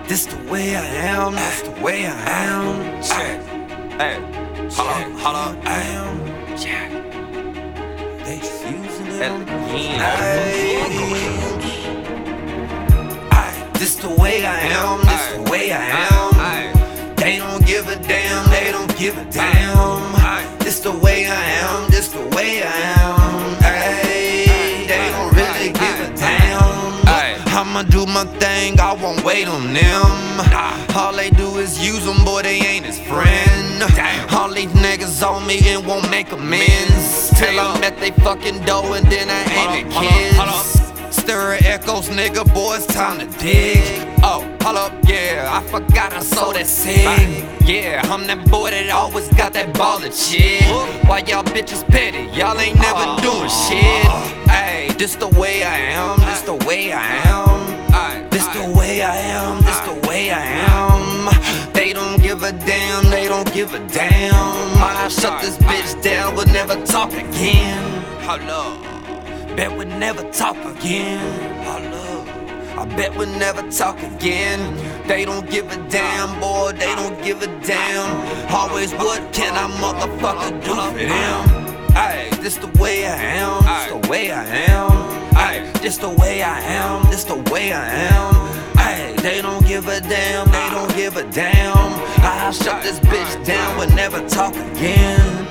This the way I am, this the way I am. Check. Hey, hold up. I am. Check. They just using it. This the way I am, this the way I am. They don't give a damn, they don't give a damn. This the way I am, this the way I am. Ay, they don't really give a damn. I'ma do my thing, I won't wait on them. All they do is use them, boy, they ain't his friend. All these niggas on me and won't make amends till I'm at they fucking door and then I aim at kids. Stir echoes, nigga, boy, it's time to dig. Oh, hold up, yeah, I forgot I sold that cig. Yeah, I'm that boy that always got that baller shit. Why y'all bitches petty? Y'all ain't never doing shit. Ayy, this the way I am, this the way I am. This the way I am, this the way I am. They don't give a damn, they don't give a damn. I shut this bitch down, we'll never talk again. Hello. Bet we'll never talk again. I bet we'll never talk again. They don't give a damn, boy, they don't give a damn. Always what can I motherfucker do for them? Ayy, this the way I am, this the way I am. Ayy, this the way I am, this the way I am. Ayy, they don't give a damn, they don't give a damn. I'll shut this bitch down, we'll never talk again.